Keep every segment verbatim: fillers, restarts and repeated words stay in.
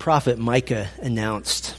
prophet Micah announced.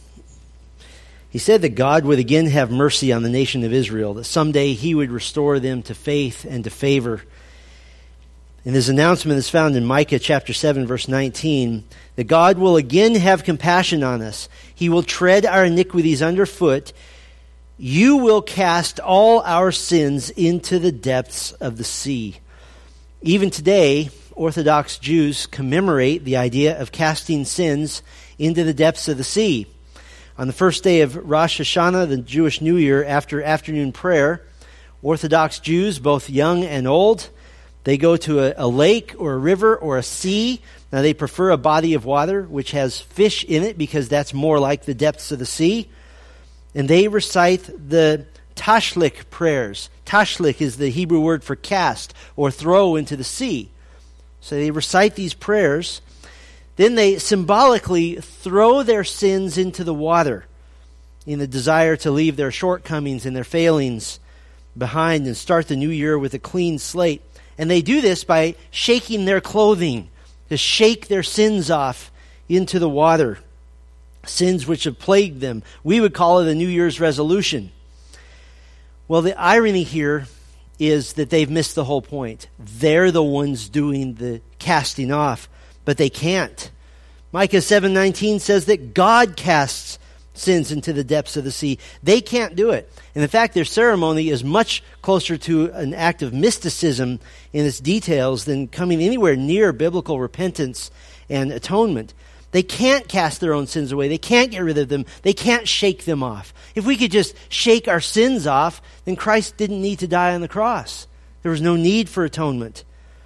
He said that God would again have mercy on the nation of Israel, that someday he would restore them to faith and to favor. And his announcement is found in Micah chapter seven, verse nineteen, that God will again have compassion on us. He will tread our iniquities underfoot. You will cast all our sins into the depths of the sea. Even today, Orthodox Jews commemorate the idea of casting sins into the depths of the sea. On the first day of Rosh Hashanah, the Jewish New Year, after afternoon prayer, Orthodox Jews, both young and old, they go to a, a lake or a river or a sea. Now they prefer a body of water which has fish in it because that's more like the depths of the sea. And they recite the Tashlich prayers. Tashlich is the Hebrew word for cast or throw into the sea. So they recite these prayers. Then they symbolically throw their sins into the water in the desire to leave their shortcomings and their failings behind and start the new year with a clean slate. And they do this by shaking their clothing, to shake their sins off into the water, sins which have plagued them. We would call it a New Year's resolution. Well, the irony here is that they've missed the whole point. They're the ones doing the casting off, but they can't. Micah seven nineteen says that God casts sins into the depths of the sea. They can't do it. And in fact, their ceremony is much closer to an act of mysticism in its details than coming anywhere near biblical repentance and atonement. They can't cast their own sins away. They can't get rid of them. They can't shake them off. If we could just shake our sins off, then Christ didn't need to die on the cross. There was no need for atonement.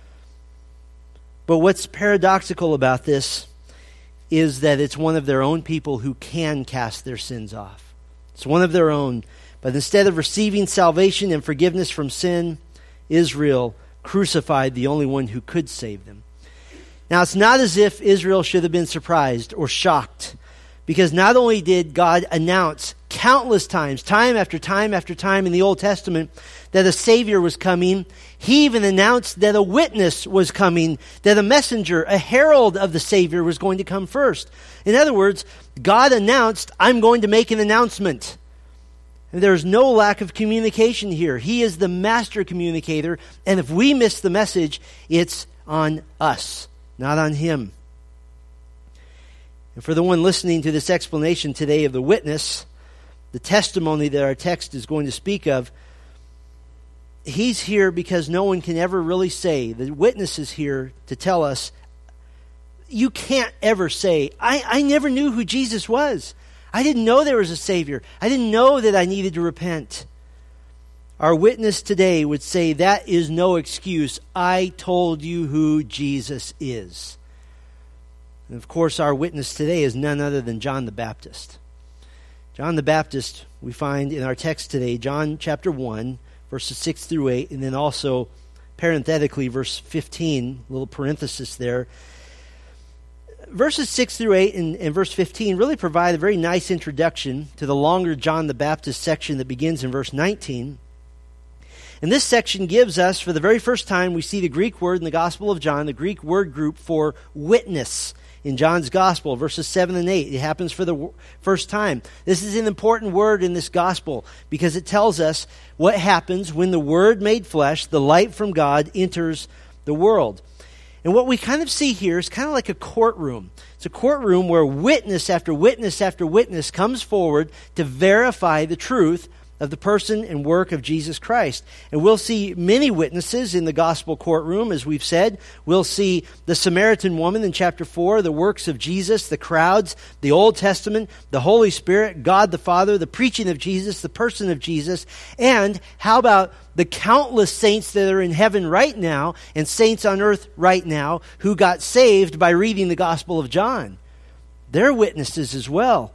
But what's paradoxical about this is that it's one of their own people who can cast their sins off. It's one of their own. But instead of receiving salvation and forgiveness from sin, Israel crucified the only one who could save them. Now, it's not as if Israel should have been surprised or shocked, because not only did God announce countless times, time after time after time in the Old Testament, that a Savior was coming, he even announced that a witness was coming, that a messenger, a herald of the Savior was going to come first. In other words, God announced, I'm going to make an announcement. And there's no lack of communication here. He is the master communicator, and if we miss the message, it's on us, not on him. And for the one listening to this explanation today of the witness, the testimony that our text is going to speak of, he's here because no one can ever really say, the witness is here to tell us, you can't ever say, I, I never knew who Jesus was. I didn't know there was a Savior. I didn't know that I needed to repent. Our witness today would say, that is no excuse. I told you who Jesus is. And of course, our witness today is none other than John the Baptist. John the Baptist, we find in our text today, John chapter one, verses six through eight, and then also parenthetically, verse fifteen, a little parenthesis there. Verses six through eight and, and verse fifteen really provide a very nice introduction to the longer John the Baptist section that begins in verse nineteen. And this section gives us, for the very first time, we see the Greek word in the Gospel of John, the Greek word group for witness in John's Gospel, verses seven and eight. It happens for the first time. This is an important word in this Gospel because it tells us what happens when the Word made flesh, the light from God, enters the world. And what we kind of see here is kind of like a courtroom. It's a courtroom where witness after witness after witness comes forward to verify the truth of the person and work of Jesus Christ. And we'll see many witnesses in the gospel courtroom, as we've said. We'll see the Samaritan woman in chapter four, the works of Jesus, the crowds, the Old Testament, the Holy Spirit, God the Father, the preaching of Jesus, the person of Jesus. And how about the countless saints that are in heaven right now and saints on earth right now who got saved by reading the Gospel of John? They're witnesses as well.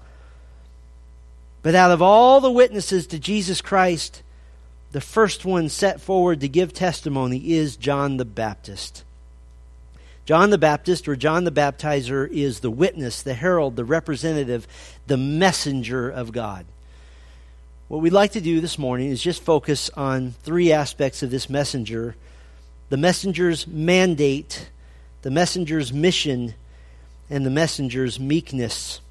But out of all the witnesses to Jesus Christ, the first one set forward to give testimony is John the Baptist. John the Baptist, or John the Baptizer, is the witness, the herald, the representative, the messenger of God. What we'd like to do this morning is just focus on three aspects of this messenger: the messenger's mandate, the messenger's mission, and the messenger's meekness.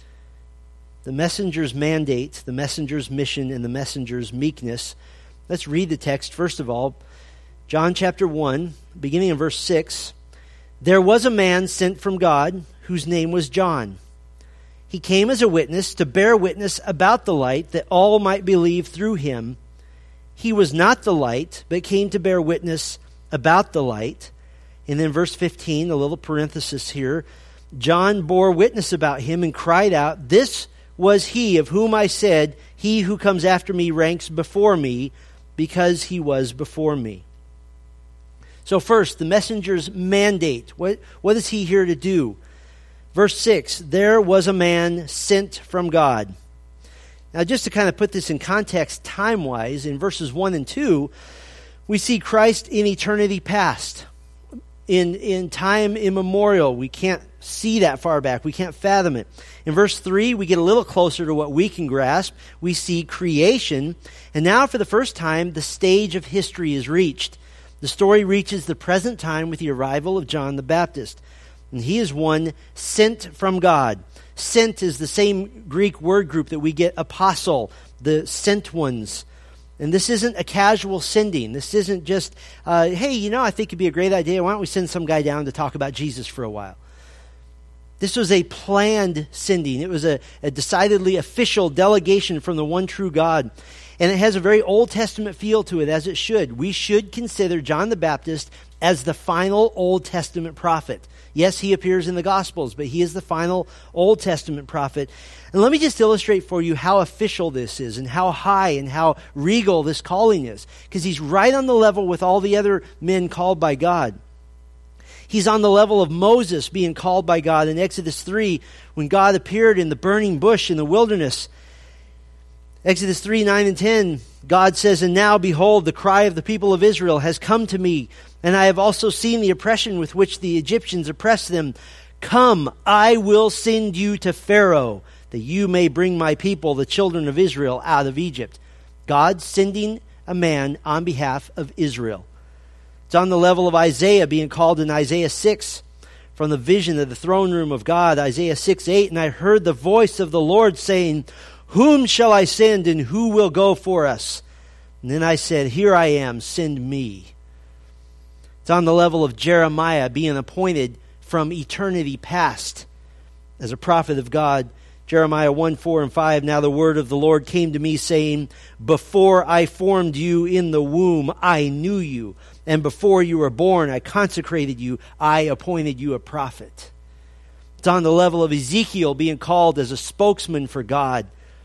The messenger's mandate, the messenger's mission, and the messenger's meekness. Let's read the text first of all. John chapter one, beginning in verse six. There was a man sent from God whose name was John. He came as a witness to bear witness about the light, that all might believe through him. He was not the light, but came to bear witness about the light. And then verse fifteen, a little parenthesis here. John bore witness about him and cried out, "This was he of whom I said, he who comes after me ranks before me, because he was before me." So first, the messenger's mandate. What, what is he here to do? Verse six, there was a man sent from God. Now, just to kind of put this in context time-wise, in verses one and two, we see Christ in eternity past. In, in time immemorial, we can't see that far back. We can't fathom it. In verse three, we get a little closer to what we can grasp. We see creation. And now, for the first time, the stage of history is reached. The story reaches the present time with the arrival of John the Baptist. And he is one sent from God. Sent is the same Greek word group that we get apostle, the sent ones. And this isn't a casual sending. This isn't just, uh, hey, you know, I think it'd be a great idea. Why don't we send some guy down to talk about Jesus for a while? This was a planned sending. It was a, a decidedly official delegation from the one true God. And it has a very Old Testament feel to it, as it should. We should consider John the Baptist as the final Old Testament prophet. Yes, he appears in the Gospels, but he is the final Old Testament prophet. And let me just illustrate for you how official this is and how high and how regal this calling is. Because he's right on the level with all the other men called by God. He's on the level of Moses being called by God in Exodus three when God appeared in the burning bush in the wilderness. Exodus three, nine and ten, God says, "And now, behold, the cry of the people of Israel has come to me, and I have also seen the oppression with which the Egyptians oppress them. Come, I will send you to Pharaoh, that you may bring my people, the children of Israel, out of Egypt." God sending a man on behalf of Israel. It's on the level of Isaiah being called in Isaiah six from the vision of the throne room of God, Isaiah six, eight, "And I heard the voice of the Lord saying, Whom shall I send, and who will go for us? And then I said, Here I am, send me." It's on the level of Jeremiah being appointed from eternity past as a prophet of God. Jeremiah one, four, and five, "Now the word of the Lord came to me, saying, Before I formed you in the womb, I knew you. And before you were born, I consecrated you. I appointed you a prophet." It's on the level of Ezekiel being called as a spokesman for God.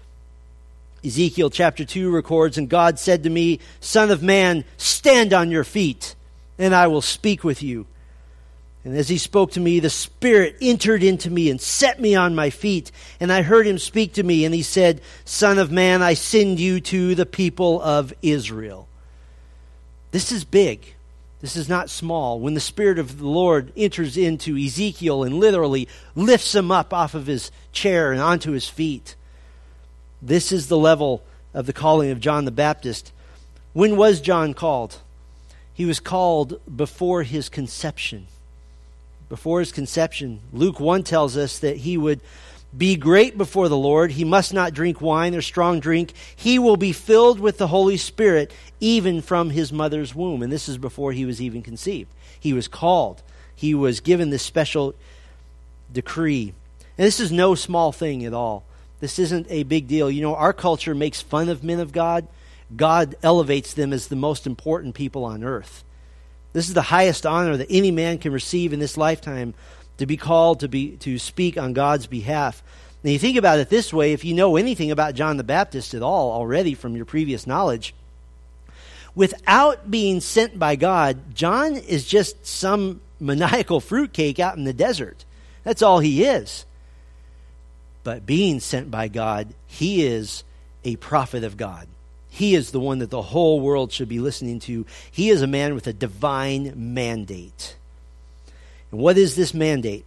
Ezekiel chapter two records, "And God said to me, Son of man, stand on your feet, and I will speak with you. And as he spoke to me, the Spirit entered into me and set me on my feet. And I heard him speak to me, and he said, Son of man, I send you to the people of Israel." This is big. This is not small. When the Spirit of the Lord enters into Ezekiel and literally lifts him up off of his chair and onto his feet. This is the level of the calling of John the Baptist. When was John called? He was called before his conception. Before his conception. Luke one tells us that he would be great before the Lord. He must not drink wine or strong drink. He will be filled with the Holy Spirit even from his mother's womb. And this is before he was even conceived. He was called. He was given this special decree. And this is no small thing at all. This isn't a big deal. You know, our culture makes fun of men of God. God elevates them as the most important people on earth. This is the highest honor that any man can receive in this lifetime, to be called to be to speak on God's behalf. Now you think about it this way, if you know anything about John the Baptist at all already from your previous knowledge, without being sent by God, John is just some maniacal fruitcake out in the desert. That's all he is. But being sent by God, he is a prophet of God. He is the one that the whole world should be listening to. He is a man with a divine mandate. And what is this mandate?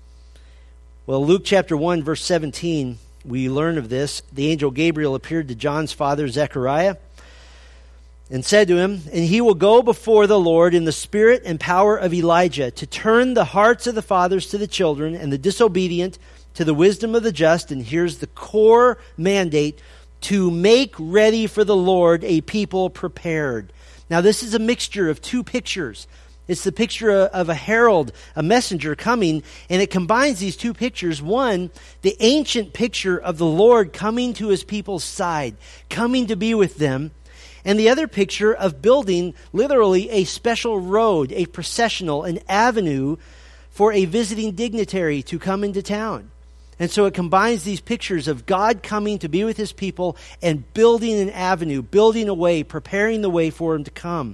Well, Luke chapter one, verse seventeen, we learn of this. The angel Gabriel appeared to John's father, Zechariah. and said to him, and he will go before the Lord in the spirit and power of Elijah to turn the hearts of the fathers to the children and the disobedient to the wisdom of the just. And here's the core mandate: to make ready for the Lord a people prepared. Now this is a mixture of two pictures. It's the picture of a herald, a messenger coming, and it combines these two pictures. One, the ancient picture of the Lord coming to his people's side, coming to be with them, and the other picture of building literally a special road, a processional, an avenue for a visiting dignitary to come into town. And so it combines these pictures of God coming to be with his people and building an avenue, building a way, preparing the way for him to come.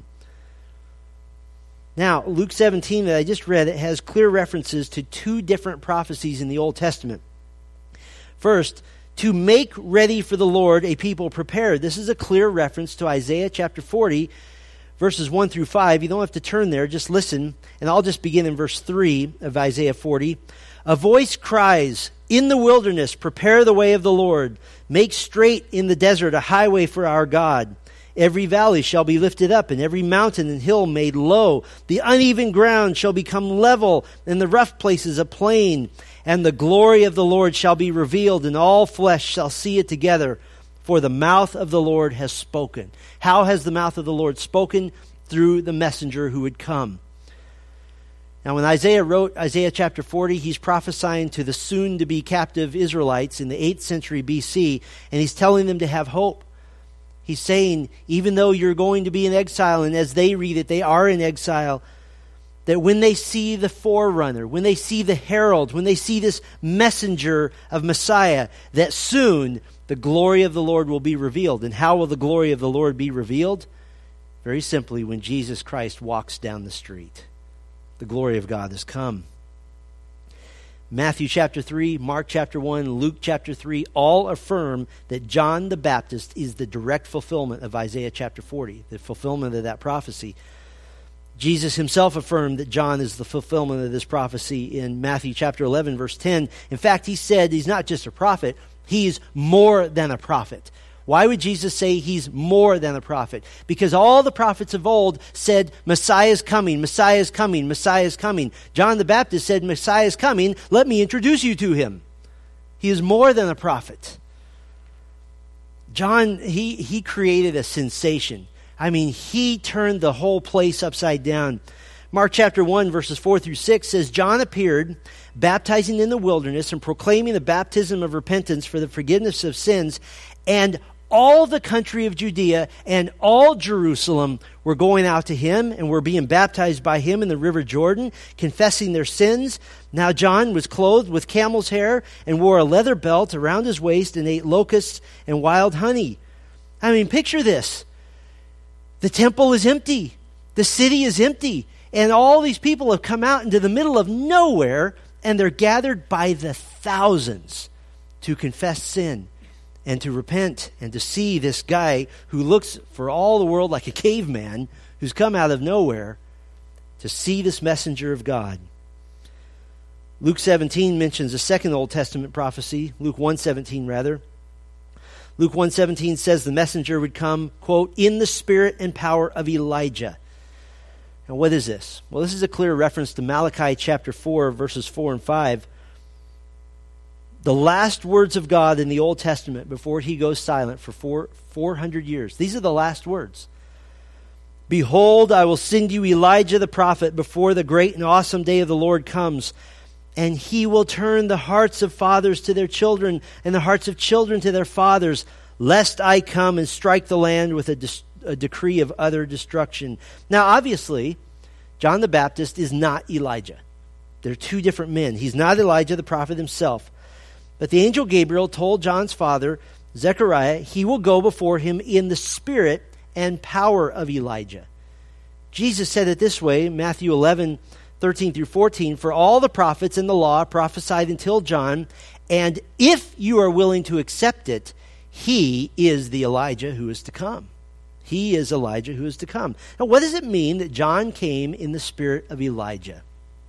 Now, Luke seventeen that I just read, it has clear references to two different prophecies in the Old Testament. First, to make ready for the Lord a people prepared. This is a clear reference to Isaiah chapter forty, verses one through five. You don't have to turn there, just listen. And I'll just begin in verse three of Isaiah forty. A voice cries, "In the wilderness, prepare the way of the Lord. Make straight in the desert a highway for our God. Every valley shall be lifted up, and every mountain and hill made low. The uneven ground shall become level, and the rough places a plain. And the glory of the Lord shall be revealed, and all flesh shall see it together. For the mouth of the Lord has spoken." How has the mouth of the Lord spoken? Through the messenger who would come. Now, when Isaiah wrote Isaiah chapter forty, he's prophesying to the soon-to-be captive Israelites in the eighth century B C, and he's telling them to have hope. He's saying, even though you're going to be in exile, and as they read it, they are in exile, that when they see the forerunner, when they see the herald, when they see this messenger of Messiah, that soon the glory of the Lord will be revealed. And how will the glory of the Lord be revealed? Very simply, when Jesus Christ walks down the street. The glory of God has come. Matthew chapter three, Mark chapter one, Luke chapter three, all affirm that John the Baptist is the direct fulfillment of Isaiah chapter forty, the fulfillment of that prophecy. Jesus himself affirmed that John is the fulfillment of this prophecy in Matthew chapter eleven, verse ten. In fact, he said he's not just a prophet, he's more than a prophet. Why would Jesus say he's more than a prophet? Because all the prophets of old said, Messiah is coming, Messiah is coming, Messiah is coming. John the Baptist said, Messiah is coming, let me introduce you to him. He is more than a prophet. John, he, he created a sensation. I mean, he turned the whole place upside down. Mark chapter one, verses four through six says, John appeared, baptizing in the wilderness and proclaiming the baptism of repentance for the forgiveness of sins, and all the country of Judea and all Jerusalem were going out to him and were being baptized by him in the river Jordan, confessing their sins. Now John was clothed with camel's hair and wore a leather belt around his waist and ate locusts and wild honey. I mean, picture this. The temple is empty. The city is empty. And all these people have come out into the middle of nowhere, and they're gathered by the thousands to confess sin and to repent and to see this guy who looks for all the world like a caveman who's come out of nowhere, to see this messenger of God. Luke seventeen mentions a second Old Testament prophecy, Luke one seventeen rather. Luke one seventeen says the messenger would come, quote, in the spirit and power of Elijah. Now what is this? Well, this is a clear reference to Malachi chapter four, verses four and five. The last words of God in the Old Testament before he goes silent for four, 400 years. These are the last words. Behold, I will send you Elijah the prophet before the great and awesome day of the Lord comes, and he will turn the hearts of fathers to their children and the hearts of children to their fathers, lest I come and strike the land with a, de- a decree of utter destruction. Now, obviously, John the Baptist is not Elijah. They're two different men. He's not Elijah the prophet himself. But the angel Gabriel told John's father, Zechariah, he will go before him in the spirit and power of Elijah. Jesus said it this way, Matthew eleven, thirteen through fourteen, for all the prophets and the law prophesied until John, and if you are willing to accept it, he is the Elijah who is to come. He is Elijah who is to come. Now, what does it mean that John came in the spirit of Elijah?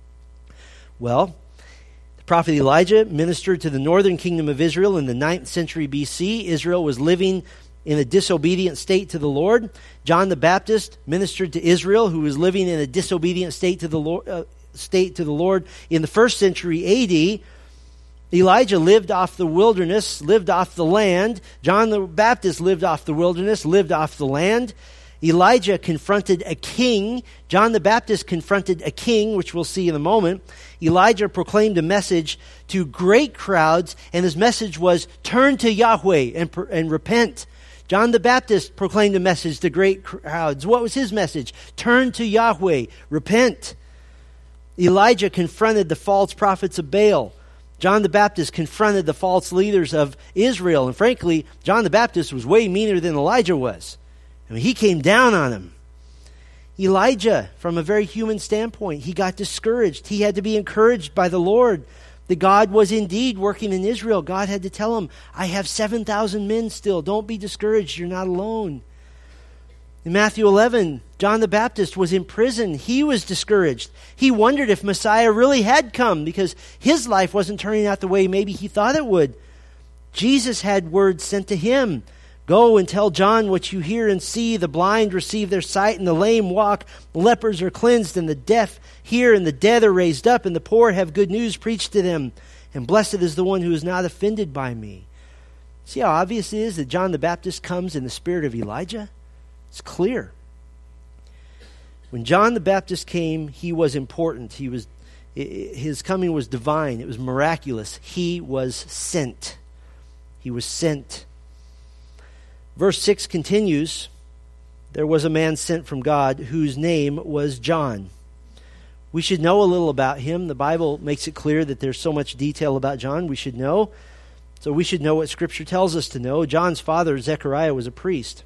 Well, prophet Elijah ministered to the northern kingdom of Israel in the ninth century B C. Israel was living in a disobedient state to the Lord. John the Baptist ministered to Israel, who was living in a disobedient state to the Lord, uh, state to the Lord in the first century A D. Elijah lived off the wilderness, lived off the land. John the Baptist lived off the wilderness, lived off the land. Elijah confronted a king. John the Baptist confronted a king, which we'll see in a moment. Elijah proclaimed a message to great crowds, and his message was, turn to Yahweh and, and repent. John the Baptist proclaimed a message to great crowds. What was his message? Turn to Yahweh, repent. Elijah confronted the false prophets of Baal. John the Baptist confronted the false leaders of Israel. And frankly, John the Baptist was way meaner than Elijah was. I mean, he came down on him. Elijah, from a very human standpoint, he got discouraged. He had to be encouraged by the Lord that God was indeed working in Israel. God had to tell him, I have seven thousand men still. Don't be discouraged. You're not alone. In Matthew eleven, John the Baptist was in prison. He was discouraged. He wondered if Messiah really had come because his life wasn't turning out the way maybe he thought it would. Jesus had words sent to him. Go and tell John what you hear and see. The blind receive their sight and the lame walk. The lepers are cleansed and the deaf hear and the dead are raised up and the poor have good news preached to them. And blessed is the one who is not offended by me. See how obvious it is that John the Baptist comes in the spirit of Elijah? It's clear. When John the Baptist came, he was important. He was, his coming was divine. It was miraculous. He was sent. He was sent. Verse six continues, there was a man sent from God whose name was John. We should know a little about him. The Bible makes it clear that there's so much detail about John we should know. So we should know what Scripture tells us to know. John's father, Zechariah, was a priest.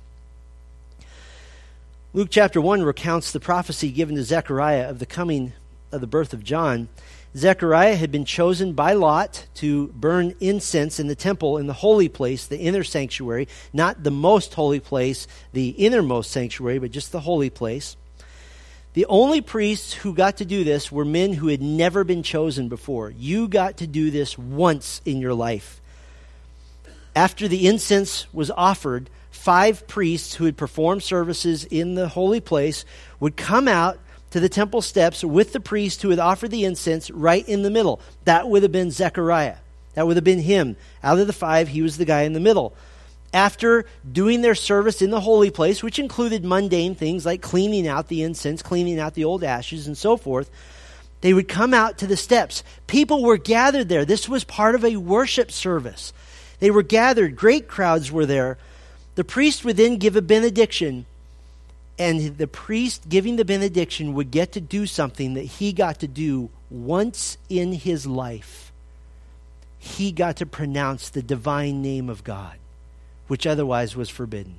Luke chapter one recounts the prophecy given to Zechariah of the coming of the birth of John. Zechariah had been chosen by Lot to burn incense in the temple in the holy place, the inner sanctuary, not the most holy place, the innermost sanctuary, but just the holy place. The only priests who got to do this were men who had never been chosen before. You got to do this once in your life. After the incense was offered, five priests who had performed services in the holy place would come out to the temple steps with the priest who had offered the incense right in the middle. That would have been Zechariah. That would have been him. Out of the five, he was the guy in the middle. After doing their service in the holy place, which included mundane things like cleaning out the incense, cleaning out the old ashes, and so forth, they would come out to the steps. People were gathered there. This was part of a worship service. They were gathered. Great crowds were there. The priest would then give a benediction. And the priest giving the benediction would get to do something that he got to do once in his life. He got to pronounce the divine name of God, which otherwise was forbidden.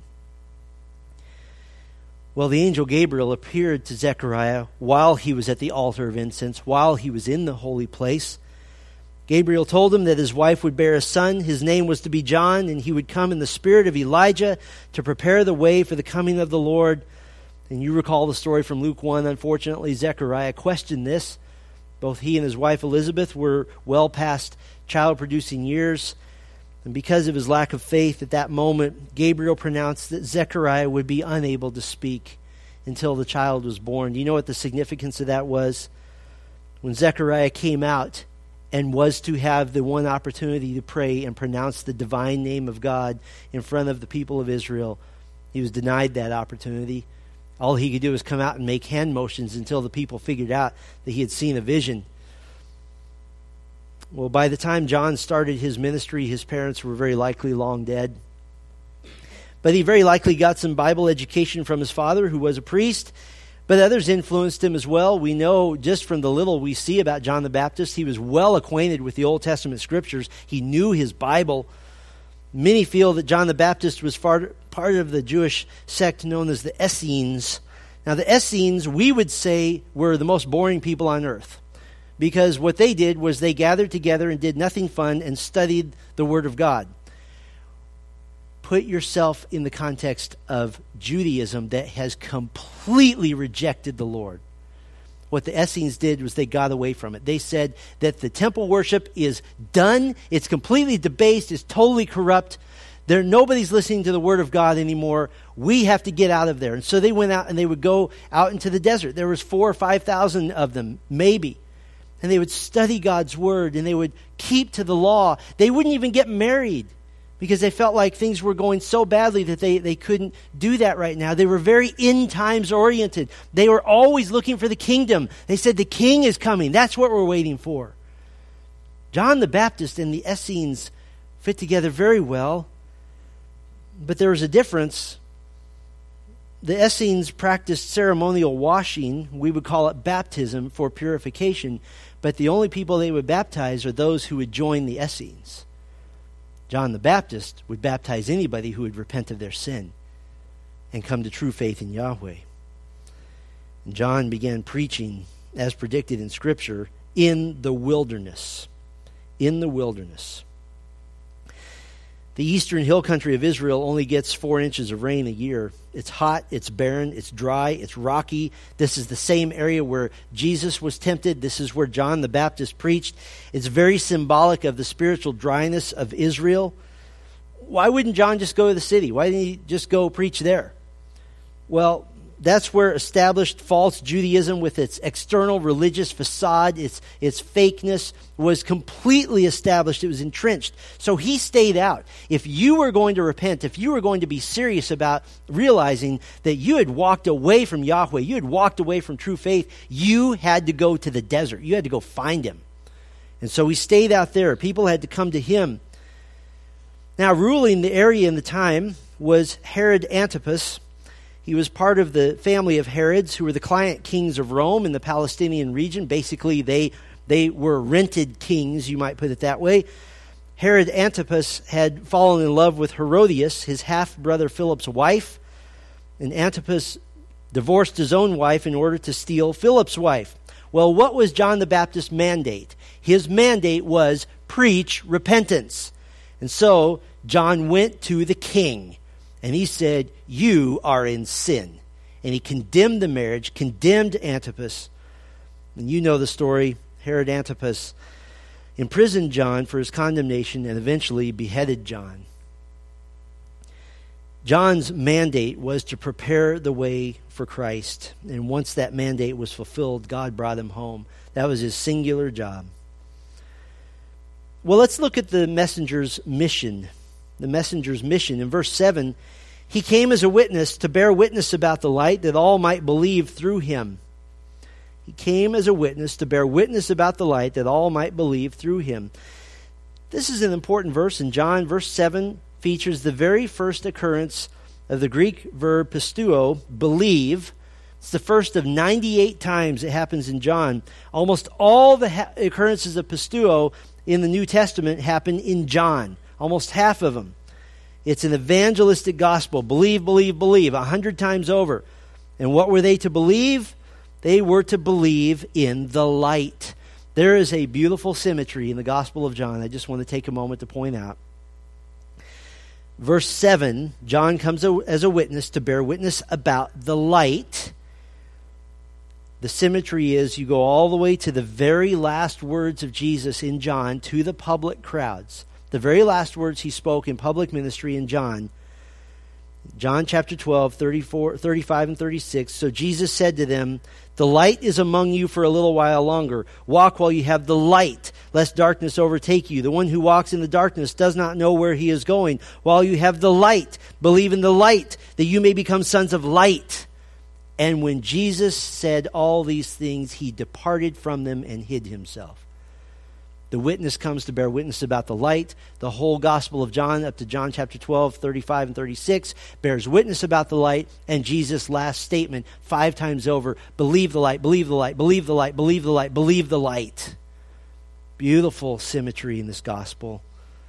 Well, the angel Gabriel appeared to Zechariah while he was at the altar of incense, while he was in the holy place. Gabriel told him that his wife would bear a son. His name was to be John, and he would come in the spirit of Elijah to prepare the way for the coming of the Lord. And you recall the story from Luke one. Unfortunately, Zechariah questioned this. Both he and his wife Elizabeth were well past child-producing years. And because of his lack of faith at that moment, Gabriel pronounced that Zechariah would be unable to speak until the child was born. Do you know what the significance of that was? When Zechariah came out and was to have the one opportunity to pray and pronounce the divine name of God in front of the people of Israel, he was denied that opportunity. All he could do was come out and make hand motions until the people figured out that he had seen a vision. Well, by the time John started his ministry, his parents were very likely long dead. But he very likely got some Bible education from his father, who was a priest. But others influenced him as well. We know just from the little we see about John the Baptist, he was well acquainted with the Old Testament scriptures. He knew his Bible. Many feel that John the Baptist was part of the Jewish sect known as the Essenes. Now, the Essenes, we would say, were the most boring people on earth, because what they did was they gathered together and did nothing fun and studied the Word of God. Put yourself in the context of Judaism that has completely rejected the Lord. What the Essenes did was they got away from it. They said that the temple worship is done. It's completely debased. It's totally corrupt. There, nobody's listening to the word of God anymore. We have to get out of there. And so they went out and they would go out into the desert. There was four or five thousand of them, maybe. And they would study God's word and they would keep to the law. They wouldn't even get married because they felt like things were going so badly that they, they couldn't do that right now. They were very end times oriented. They were always looking for the kingdom. They said, the king is coming. That's what we're waiting for. John the Baptist and the Essenes fit together very well. But there was a difference. The Essenes practiced ceremonial washing. We would call it baptism for purification. But the only people they would baptize are those who would join the Essenes. John the Baptist would baptize anybody who would repent of their sin and come to true faith in Yahweh. And John began preaching, as predicted in Scripture, in the wilderness. In the wilderness. The eastern hill country of Israel only gets four inches of rain a year. It's hot, it's barren, it's dry, it's rocky. This is the same area where Jesus was tempted. This is where John the Baptist preached. It's very symbolic of the spiritual dryness of Israel. Why wouldn't John just go to the city? Why didn't he just go preach there? Well, that's where established false Judaism with its external religious facade, its, its fakeness, was completely established. It was entrenched. So he stayed out. If you were going to repent, if you were going to be serious about realizing that you had walked away from Yahweh, you had walked away from true faith, you had to go to the desert. You had to go find him. And so he stayed out there. People had to come to him. Now, ruling the area in the time was Herod Antipas. He was part of the family of Herods, who were the client kings of Rome in the Palestinian region. Basically, they, they were rented kings, you might put it that way. Herod Antipas had fallen in love with Herodias, his half-brother Philip's wife. And Antipas divorced his own wife in order to steal Philip's wife. Well, what was John the Baptist's mandate? His mandate was preach repentance. And so John went to the king. And he said, you are in sin. And he condemned the marriage, condemned Antipas. And you know the story. Herod Antipas imprisoned John for his condemnation and eventually beheaded John. John's mandate was to prepare the way for Christ. And once that mandate was fulfilled, God brought him home. That was his singular job. Well, let's look at the messenger's mission. The messenger's mission. In verse seven, he came as a witness to bear witness about the light that all might believe through him. He came as a witness to bear witness about the light that all might believe through him. This is an important verse in John. Verse seven features the very first occurrence of the Greek verb pisteuo, believe. It's the first of ninety-eight times it happens in John. Almost all the ha- occurrences of pisteuo in the New Testament happen in John. Almost half of them. It's an evangelistic gospel. Believe, believe, believe. A hundred times over. And what were they to believe? They were to believe in the light. There is a beautiful symmetry in the Gospel of John. I just want to take a moment to point out. Verse seven, John comes as a witness to bear witness about the light. The symmetry is you go all the way to the very last words of Jesus in John to the public crowds. The very last words he spoke in public ministry in John. John chapter twelve, thirty-four, thirty-five and thirty-six. So Jesus said to them, the light is among you for a little while longer. Walk while you have the light, lest darkness overtake you. The one who walks in the darkness does not know where he is going. While you have the light, believe in the light, that you may become sons of light. And when Jesus said all these things, he departed from them and hid himself. The witness comes to bear witness about the light. The whole Gospel of John, up to John chapter twelve, thirty-five and thirty-six, bears witness about the light. And Jesus' last statement, five times over, believe the light, believe the light, believe the light, believe the light, believe the light. Beautiful symmetry in this Gospel.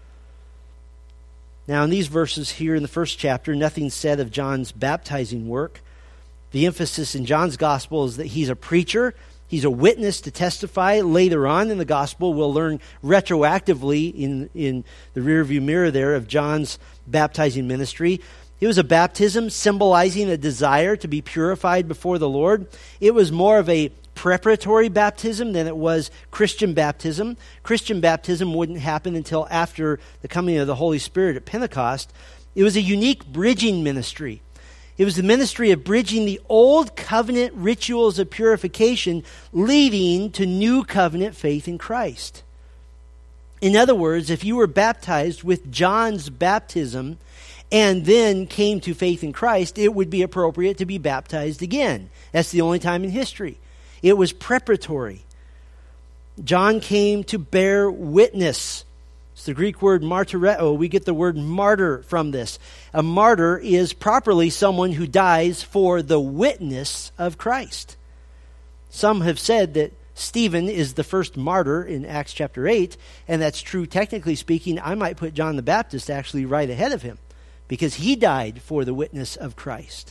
Now, in these verses here in the first chapter, nothing's said of John's baptizing work. The emphasis in John's Gospel is that he's a preacher. He's a witness to testify. Later on in the gospel, we'll learn retroactively in, in the rearview mirror there of John's baptizing ministry. It was a baptism symbolizing a desire to be purified before the Lord. It was more of a preparatory baptism than it was Christian baptism. Christian baptism wouldn't happen until after the coming of the Holy Spirit at Pentecost. It was a unique bridging ministry. It was the ministry of bridging the old covenant rituals of purification, leading to new covenant faith in Christ. In other words, if you were baptized with John's baptism and then came to faith in Christ, it would be appropriate to be baptized again. That's the only time in history. It was preparatory. John came to bear witness. It's the Greek word martyreo. We get the word martyr from this. A martyr is properly someone who dies for the witness of Christ. Some have said that Stephen is the first martyr in Acts chapter eight, and that's true technically speaking. I might put John the Baptist actually right ahead of him, because he died for the witness of Christ.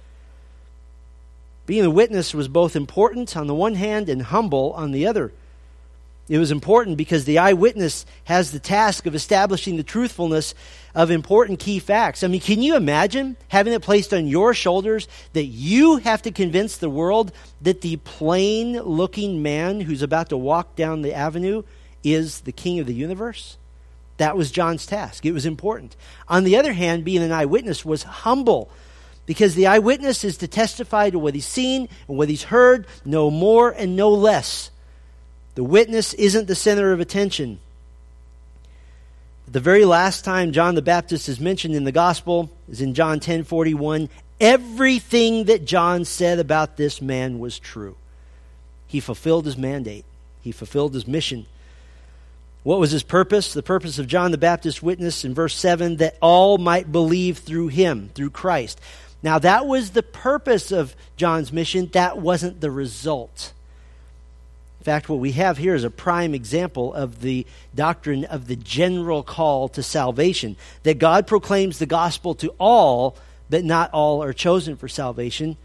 Being a witness was both important on the one hand and humble on the other. It was important because the eyewitness has the task of establishing the truthfulness of important key facts. I mean, can you imagine having it placed on your shoulders that you have to convince the world that the plain-looking man who's about to walk down the avenue is the king of the universe? That was John's task. It was important. On the other hand, being an eyewitness was humble, because the eyewitness is to testify to what he's seen and what he's heard, no more and no less. The witness isn't the center of attention. The very last time John the Baptist is mentioned in the gospel is in John ten forty-one. Everything that John said about this man was true. He fulfilled his mandate. He fulfilled his mission. What was his purpose? The purpose of John the Baptist's witness in verse seven, that all might believe through him, through Christ. Now that was the purpose of John's mission. That wasn't the result. In fact, what we have here is a prime example of the doctrine of the general call to salvation, that God proclaims the gospel to all, but not all are chosen for salvation.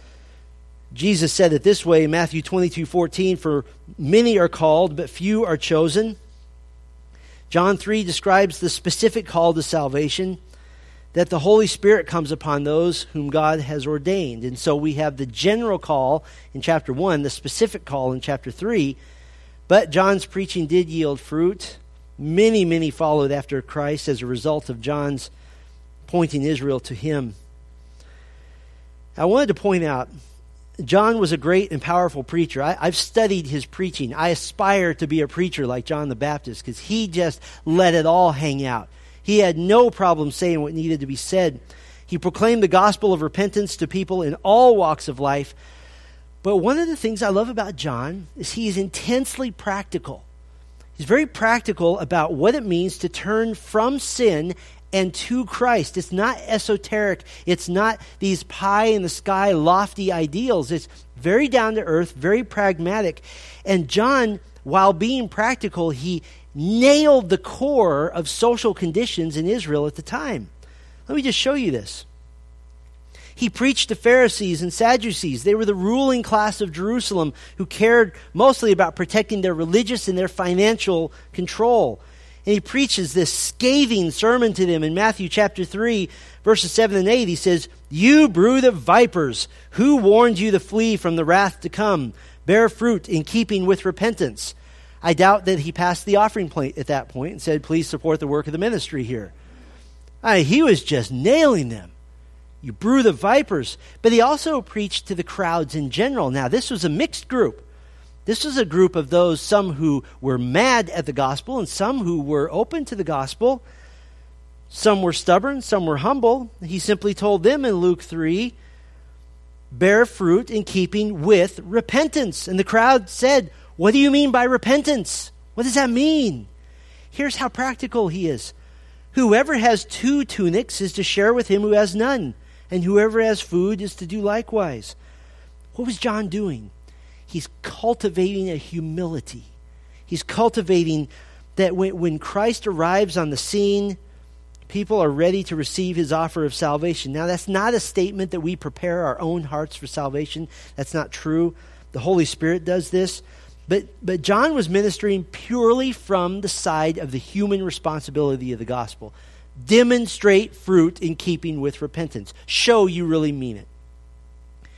Jesus said it this way in Matthew twenty-two fourteen, for many are called, but few are chosen. John three describes the specific call to salvation, that the Holy Spirit comes upon those whom God has ordained. And so we have the general call in chapter one, the specific call in chapter three. But John's preaching did yield fruit. Many, many followed after Christ as a result of John's pointing Israel to him. I wanted to point out, John was a great and powerful preacher. I, I've studied his preaching. I aspire to be a preacher like John the Baptist, because he just let it all hang out. He had no problem saying what needed to be said. He proclaimed the gospel of repentance to people in all walks of life. But one of the things I love about John is he is intensely practical. He's very practical about what it means to turn from sin and to Christ. It's not esoteric. It's not these pie-in-the-sky lofty ideals. It's very down-to-earth, very pragmatic. And John, while being practical, he nailed the core of social conditions in Israel at the time. Let me just show you this. He preached to Pharisees and Sadducees. They were the ruling class of Jerusalem who cared mostly about protecting their religious and their financial control. And he preaches this scathing sermon to them in Matthew chapter three, verses seven and eight. He says, "You brood of vipers, who warned you to flee from the wrath to come? Bear fruit in keeping with repentance." I doubt that he passed the offering plate at that point and said, "Please support the work of the ministry here." I mean, he was just nailing them. You brood of vipers. But he also preached to the crowds in general. Now, this was a mixed group. This was a group of those, some who were mad at the gospel and some who were open to the gospel. Some were stubborn, some were humble. He simply told them in Luke three, "Bear fruit in keeping with repentance." And the crowd said, "What do you mean by repentance? What does that mean?" Here's how practical he is. "Whoever has two tunics is to share with him who has none, and whoever has food is to do likewise." What was John doing? He's cultivating a humility. He's cultivating that when, when Christ arrives on the scene, people are ready to receive his offer of salvation. Now, that's not a statement that we prepare our own hearts for salvation. That's not true. The Holy Spirit does this. But, but John was ministering purely from the side of the human responsibility of the gospel. Demonstrate fruit in keeping with repentance. Show you really mean it.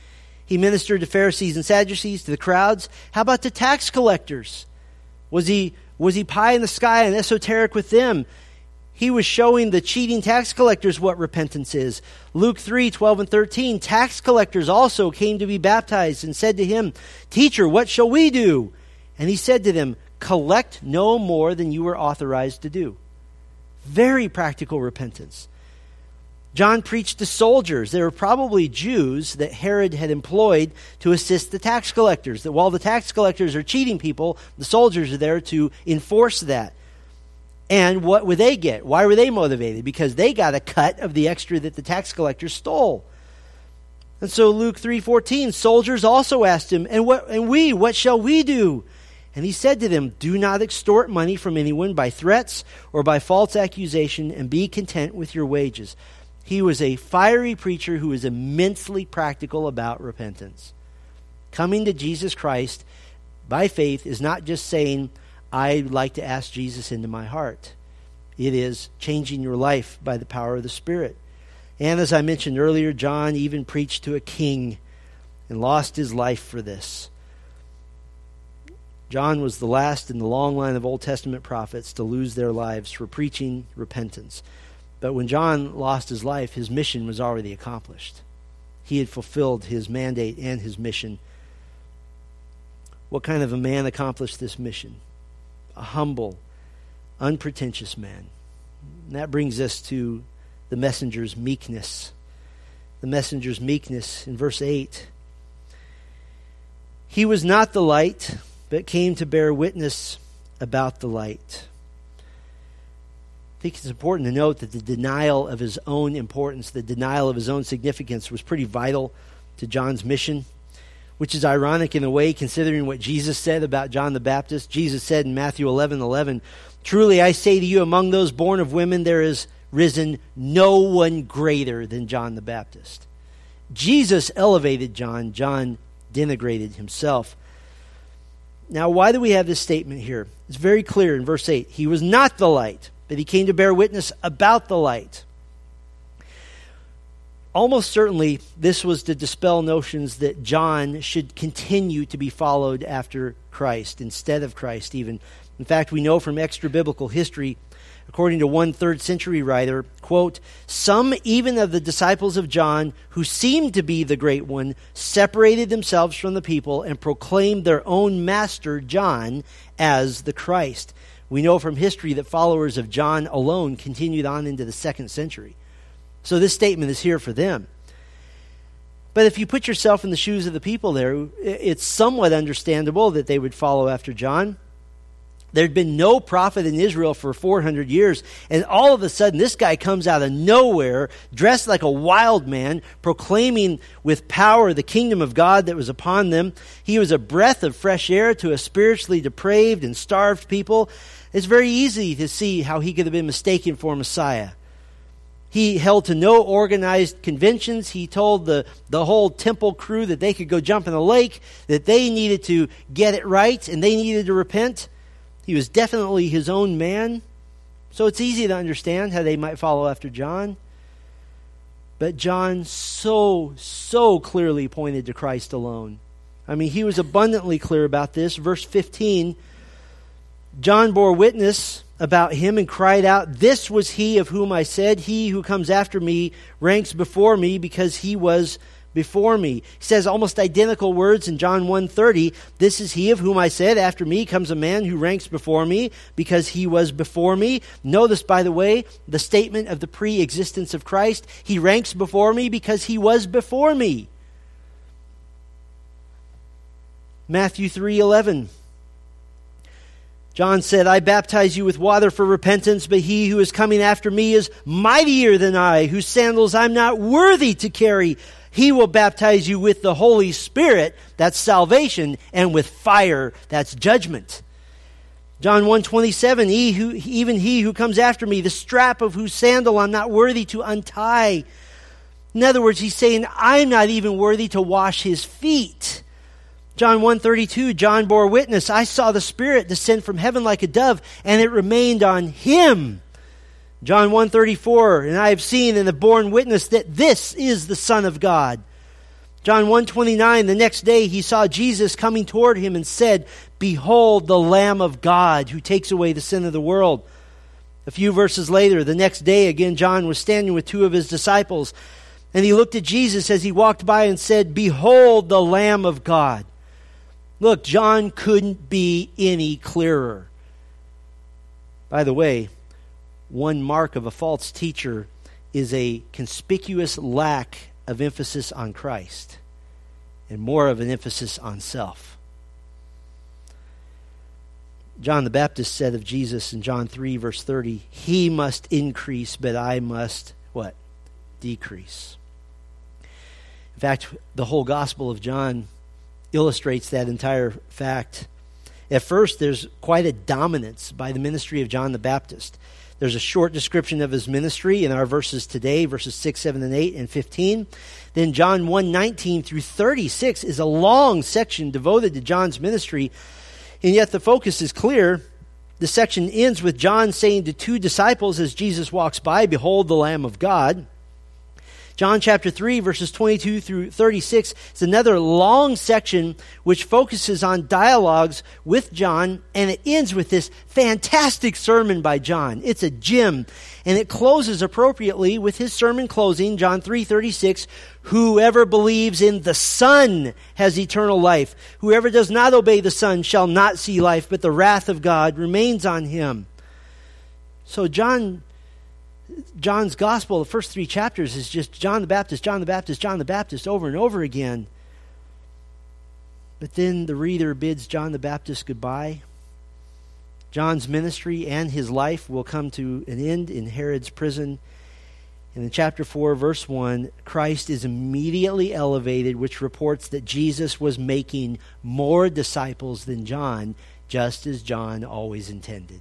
He ministered to Pharisees and Sadducees, to the crowds. How about the tax collectors? Was he, was he pie in the sky and esoteric with them? He was showing the cheating tax collectors what repentance is. Luke three, twelve and thirteen, tax collectors also came to be baptized and said to him, "Teacher, what shall we do?" And he said to them, "Collect no more than you were authorized to do." Very practical repentance. John preached to soldiers. They were probably Jews that Herod had employed to assist the tax collectors. That while the tax collectors are cheating people, the soldiers are there to enforce that. And what would they get? Why were they motivated? Because they got a cut of the extra that the tax collectors stole. And so Luke three fourteen, soldiers also asked him, and what and we, what shall we do? And he said to them, "Do not extort money from anyone by threats or by false accusation, and be content with your wages." He was a fiery preacher who was immensely practical about repentance. Coming to Jesus Christ by faith is not just saying, "I'd like to ask Jesus into my heart." It is changing your life by the power of the Spirit. And as I mentioned earlier, John even preached to a king and lost his life for this. John was the last in the long line of Old Testament prophets to lose their lives for preaching repentance. But when John lost his life, his mission was already accomplished. He had fulfilled his mandate and his mission. What kind of a man accomplished this mission? A humble, unpretentious man. And that brings us to the messenger's meekness. The messenger's meekness in verse eight. He was not the light, but came to bear witness about the light. I think it's important to note that the denial of his own importance, the denial of his own significance was pretty vital to John's mission, which is ironic in a way considering what Jesus said about John the Baptist. Jesus said in Matthew eleven eleven, "Truly I say to you, among those born of women there is risen no one greater than John the Baptist." Jesus elevated John. John denigrated himself. Now, why do we have this statement here? It's very clear in verse eight. He was not the light, but he came to bear witness about the light. Almost certainly, this was to dispel notions that John should continue to be followed after Christ, instead of Christ even. In fact, we know from extra-biblical history, according to one third century writer, quote, "Some even of the disciples of John, who seemed to be the great one, separated themselves from the people and proclaimed their own master, John, as the Christ." We know from history that followers of John alone continued on into the second century. So this statement is here for them. But if you put yourself in the shoes of the people there, it's somewhat understandable that they would follow after John. There'd been no prophet in Israel for four hundred years, and all of a sudden this guy comes out of nowhere, dressed like a wild man, proclaiming with power the kingdom of God that was upon them. He was a breath of fresh air to a spiritually depraved and starved people. It's very easy to see how he could have been mistaken for Messiah. He held to no organized conventions. He told the, the whole temple crew that they could go jump in the lake, that they needed to get it right, and they needed to repent. He was definitely his own man. So it's easy to understand how they might follow after John. But John so, so clearly pointed to Christ alone. I mean, he was abundantly clear about this. Verse fifteen, John bore witness about him and cried out, "This was he of whom I said, he who comes after me ranks before me because he was before me." He says almost identical words in John one thirty. "This is he of whom I said, after me comes a man who ranks before me because he was before me." Notice, by the way, the statement of the pre-existence of Christ. He ranks before me because he was before me. Matthew three eleven. John said, "I baptize you with water for repentance, but he who is coming after me is mightier than I, whose sandals I'm not worthy to carry. He will baptize you with the Holy Spirit," that's salvation, "and with fire," that's judgment. John one twenty-seven, he who, "Even he who comes after me, the strap of whose sandal I'm not worthy to untie." In other words, he's saying, I'm not even worthy to wash his feet. John one thirty-two, John bore witness, "I saw the Spirit descend from heaven like a dove, and it remained on him." John one thirty-four, "And I have seen and have borne witness that this is the Son of God." John one twenty-nine, the next day he saw Jesus coming toward him and said, "Behold the Lamb of God who takes away the sin of the world." A few verses later, the next day again, John was standing with two of his disciples, and he looked at Jesus as he walked by and said, "Behold the Lamb of God." Look, John couldn't be any clearer. By the way, one mark of a false teacher is a conspicuous lack of emphasis on Christ and more of an emphasis on self. John the Baptist said of Jesus in John three, verse thirty, "He must increase, but I must," what? Decrease. In fact, the whole Gospel of John illustrates that entire fact. At first, there's quite a dominance by the ministry of John the Baptist. There's a short description of his ministry in our verses today, verses six, seven, and eight, and fifteen. Then John one nineteen through thirty-six is a long section devoted to John's ministry, and yet the focus is clear. The section ends with John saying to two disciples as Jesus walks by, "Behold the Lamb of God." John chapter three, verses twenty-two through thirty-six is another long section which focuses on dialogues with John, and it ends with this fantastic sermon by John. It's a gem, and it closes appropriately with his sermon closing, John three thirty-six, "Whoever believes in the Son has eternal life. Whoever does not obey the Son shall not see life, but the wrath of God remains on him." So John John's gospel, the first three chapters, is just John the Baptist, John the Baptist, John the Baptist over and over again. But then the reader bids John the Baptist goodbye. John's ministry and his life will come to an end in Herod's prison. And in chapter four, verse one, Christ is immediately elevated, which reports that Jesus was making more disciples than John, just as John always intended.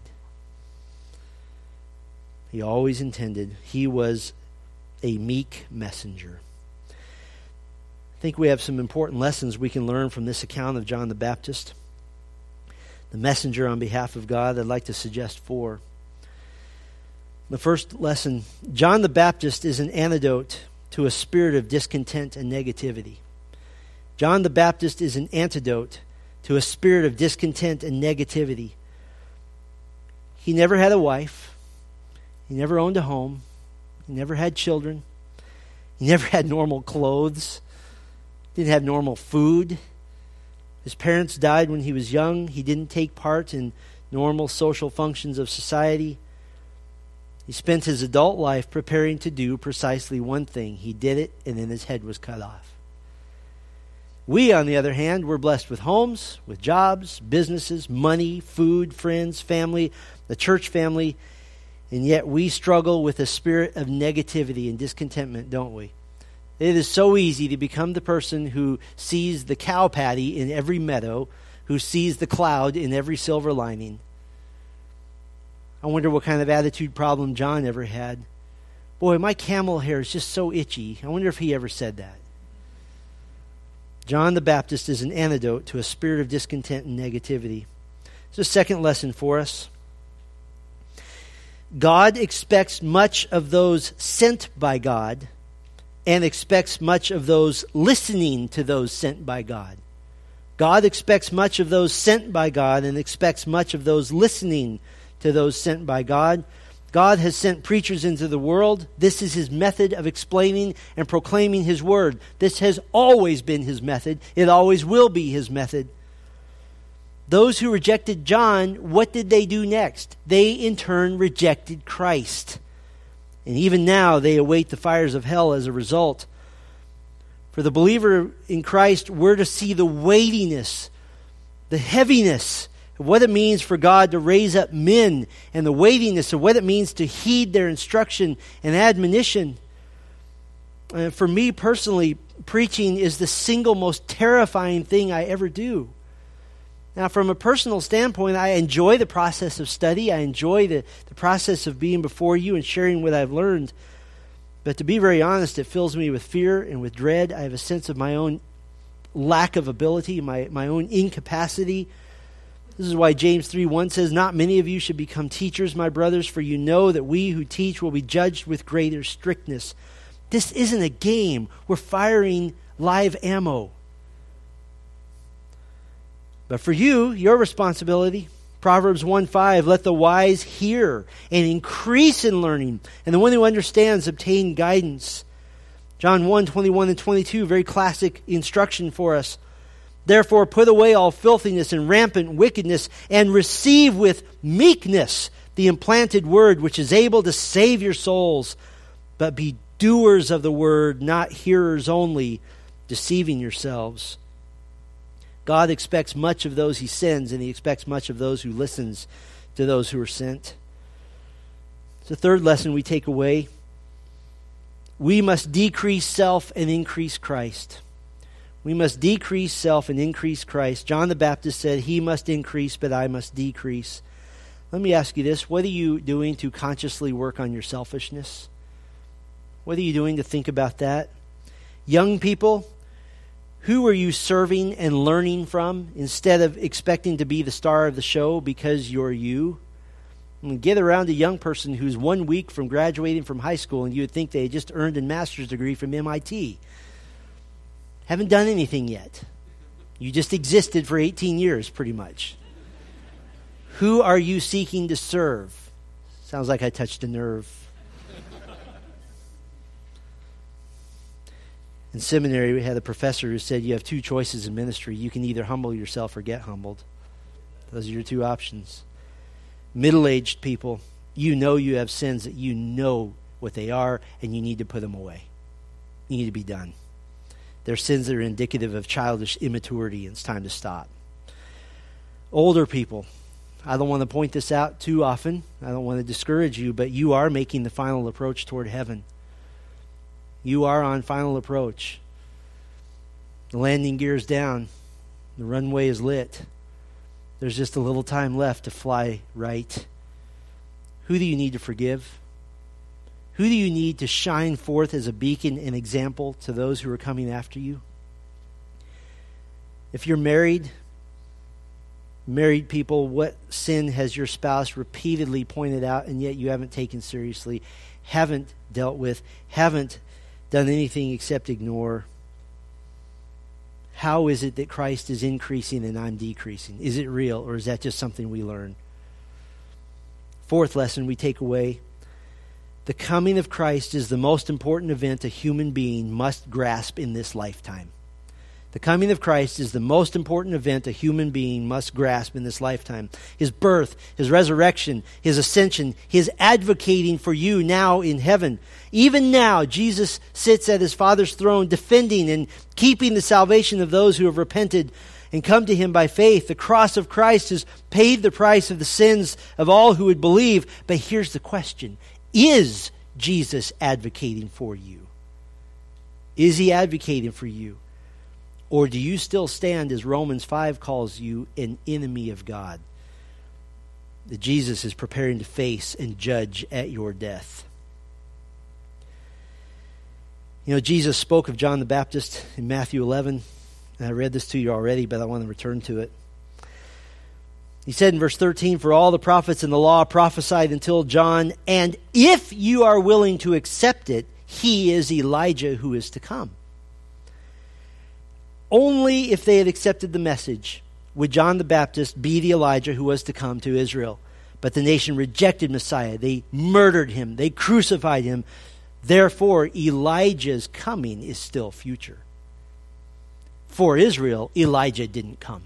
He always intended. He was a meek messenger. I think we have some important lessons we can learn from this account of John the Baptist, the messenger on behalf of God. I'd like to suggest four. The first lesson, John the Baptist is an antidote to a spirit of discontent and negativity. John the Baptist is an antidote to a spirit of discontent and negativity. He never had a wife. He never owned a home. He never had children. He never had normal clothes. Didn't have normal food. His parents died when he was young. He didn't take part in normal social functions of society. He spent his adult life preparing to do precisely one thing. He did it, and then his head was cut off. We, on the other hand, were blessed with homes, with jobs, businesses, money, food, friends, family, the church family. And yet we struggle with a spirit of negativity and discontentment, don't we? It is so easy to become the person who sees the cow patty in every meadow, who sees the cloud in every silver lining. I wonder what kind of attitude problem John ever had. Boy, my camel hair is just so itchy. I wonder if he ever said that. John the Baptist is an antidote to a spirit of discontent and negativity. There's a second lesson for us. God expects much of those sent by God and expects much of those listening to those sent by God. God expects much of those sent by God and expects much of those listening to those sent by God. God has sent preachers into the world. This is his method of explaining and proclaiming his word. This has always been his method. It always will be his method. Those who rejected John, what did they do next? They in turn rejected Christ. And even now they await the fires of hell as a result. For the believer in Christ, we're to see the weightiness, the heaviness of what it means for God to raise up men and the weightiness of what it means to heed their instruction and admonition. Uh, for me personally, preaching is the single most terrifying thing I ever do. Now, from a personal standpoint, I enjoy the process of study. I enjoy the, the process of being before you and sharing what I've learned. But to be very honest, it fills me with fear and with dread. I have a sense of my own lack of ability, my, my own incapacity. This is why James three one says, "Not many of you should become teachers, my brothers, for you know that we who teach will be judged with greater strictness." This isn't a game. We're firing live ammo. But for you, your responsibility, Proverbs one five, let the wise hear and increase in learning, and the one who understands obtain guidance. John one twenty-one and twenty-two, very classic instruction for us. Therefore put away all filthiness and rampant wickedness, and receive with meekness the implanted word, which is able to save your souls. But be doers of the word, not hearers only, deceiving yourselves. God expects much of those he sends, and he expects much of those who listens to those who are sent. The third lesson we take away: we must decrease self and increase Christ. We must decrease self and increase Christ. John the Baptist said, he must increase, but I must decrease. Let me ask you this. What are you doing to consciously work on your selfishness? What are you doing to think about that? Young people, who are you serving and learning from instead of expecting to be the star of the show because you're you? And get around a young person who's one week from graduating from high school and you would think they had just earned a master's degree from M I T. Haven't done anything yet. You just existed for eighteen years, pretty much. Who are you seeking to serve? Sounds like I touched a nerve. In seminary, we had a professor who said you have two choices in ministry. You can either humble yourself or get humbled. Those are your two options. Middle-aged people, you know you have sins that you know what they are, and you need to put them away. You need to be done. They're sins that are indicative of childish immaturity, and it's time to stop. Older people, I don't want to point this out too often. I don't want to discourage you, but you are making the final approach toward heaven. You are on final approach. The landing gear's down. The runway is lit. There's just a little time left to fly right. Who do you need to forgive? Who do you need to shine forth as a beacon and example to those who are coming after you? If you're married, married people, what sin has your spouse repeatedly pointed out and yet you haven't taken seriously, haven't dealt with, haven't done anything except ignore? How is it that Christ is increasing and I'm decreasing? Is it real, or is that just something we learn? Fourth lesson we take away: the coming of Christ is the most important event a human being must grasp in this lifetime. The coming of Christ is the most important event a human being must grasp in this lifetime. His birth, his resurrection, his ascension, his advocating for you now in heaven. Even now, Jesus sits at his Father's throne defending and keeping the salvation of those who have repented and come to him by faith. The cross of Christ has paid the price of the sins of all who would believe. But here's the question: is Jesus advocating for you? Is he advocating for you? Or do you still stand, as Romans five calls you, an enemy of God, that Jesus is preparing to face and judge at your death? You know, Jesus spoke of John the Baptist in Matthew eleven. And I read this to you already, but I want to return to it. He said in verse thirteen, "For all the prophets and the law prophesied until John, and if you are willing to accept it, he is Elijah who is to come." Only if they had accepted the message would John the Baptist be the Elijah who was to come to Israel. But the nation rejected Messiah. They murdered him. They crucified him. Therefore, Elijah's coming is still future. For Israel, Elijah didn't come.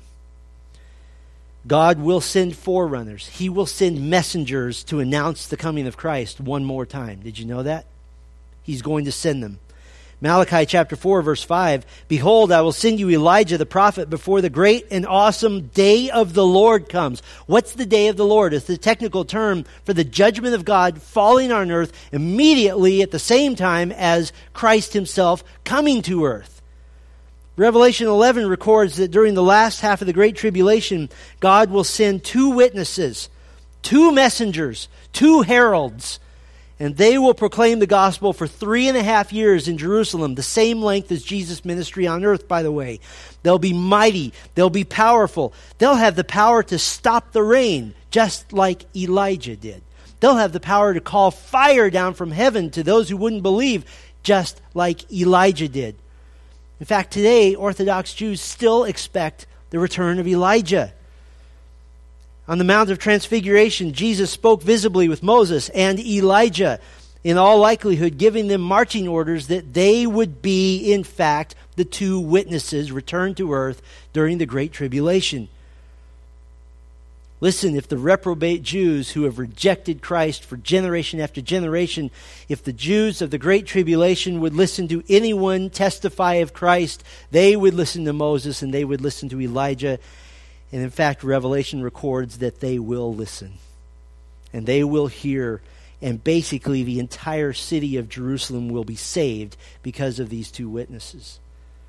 God will send forerunners. He will send messengers to announce the coming of Christ one more time. Did you know that? He's going to send them. Malachi chapter four, verse five, "Behold, I will send you Elijah the prophet before the great and awesome day of the Lord comes." What's the day of the Lord? It's the technical term for the judgment of God falling on earth immediately at the same time as Christ himself coming to earth. Revelation eleven records that during the last half of the Great Tribulation, God will send two witnesses, two messengers, two heralds, and they will proclaim the gospel for three and a half years in Jerusalem, the same length as Jesus' ministry on earth, by the way. They'll be mighty. They'll be powerful. They'll have the power to stop the rain, just like Elijah did. They'll have the power to call fire down from heaven to those who wouldn't believe, just like Elijah did. In fact, today, Orthodox Jews still expect the return of Elijah. On the Mount of Transfiguration, Jesus spoke visibly with Moses and Elijah, in all likelihood giving them marching orders that they would be, in fact, the two witnesses returned to earth during the Great Tribulation. Listen, if the reprobate Jews who have rejected Christ for generation after generation, if the Jews of the Great Tribulation would listen to anyone testify of Christ, they would listen to Moses and they would listen to Elijah. And in fact, Revelation records that they will listen. And they will hear. And basically the entire city of Jerusalem will be saved because of these two witnesses.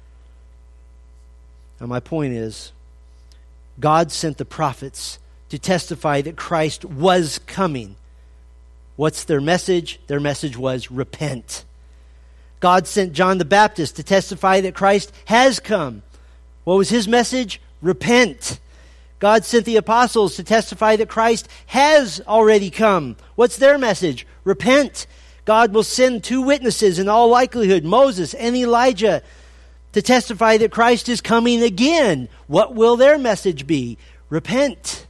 Now my point is, God sent the prophets to testify that Christ was coming. What's their message? Their message was repent. God sent John the Baptist to testify that Christ has come. What was his message? Repent. God sent the apostles to testify that Christ has already come. What's their message? Repent. God will send two witnesses in all likelihood, Moses and Elijah, to testify that Christ is coming again. What will their message be? Repent.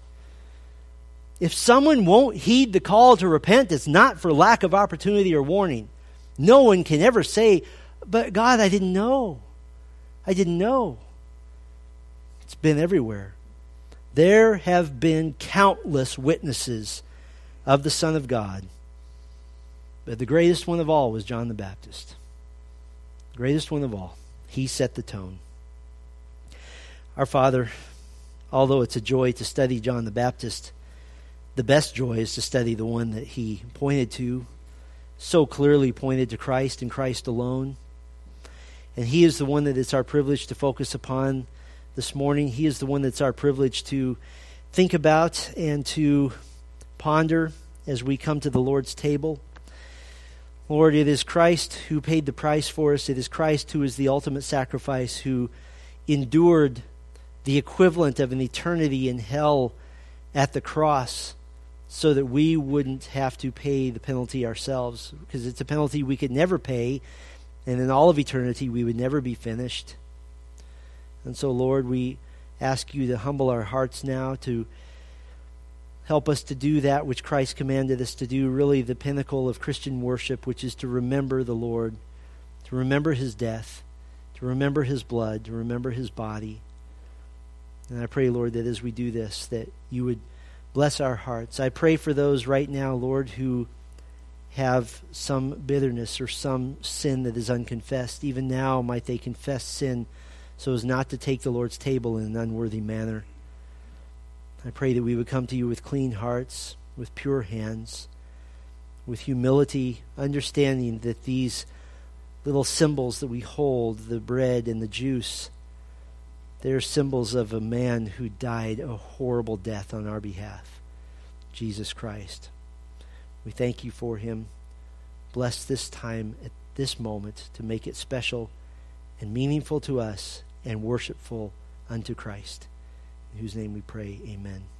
If someone won't heed the call to repent, it's not for lack of opportunity or warning. No one can ever say, but God, I didn't know. I didn't know. It's been everywhere. There have been countless witnesses of the Son of God. But the greatest one of all was John the Baptist. The greatest one of all. He set the tone. Our Father, although it's a joy to study John the Baptist, the best joy is to study the one that he pointed to, so clearly pointed to Christ and Christ alone. And he is the one that it's our privilege to focus upon this morning. He is the one that's our privilege to think about and to ponder as we come to the Lord's table. Lord, it is Christ who paid the price for us. It is Christ who is the ultimate sacrifice, who endured the equivalent of an eternity in hell at the cross so that we wouldn't have to pay the penalty ourselves, because it's a penalty we could never pay, and in all of eternity we would never be finished. And so, Lord, we ask you to humble our hearts now, to help us to do that which Christ commanded us to do, really the pinnacle of Christian worship, which is to remember the Lord, to remember his death, to remember his blood, to remember his body. And I pray, Lord, that as we do this, that you would bless our hearts. I pray for those right now, Lord, who have some bitterness or some sin that is unconfessed. Even now might they confess sin so as not to take the Lord's table in an unworthy manner. I pray that we would come to you with clean hearts, with pure hands, with humility, understanding that these little symbols that we hold, the bread and the juice, they're symbols of a man who died a horrible death on our behalf, Jesus Christ. We thank you for him. Bless this time at this moment to make it special and meaningful to us and worshipful unto Christ. In whose name we pray, amen.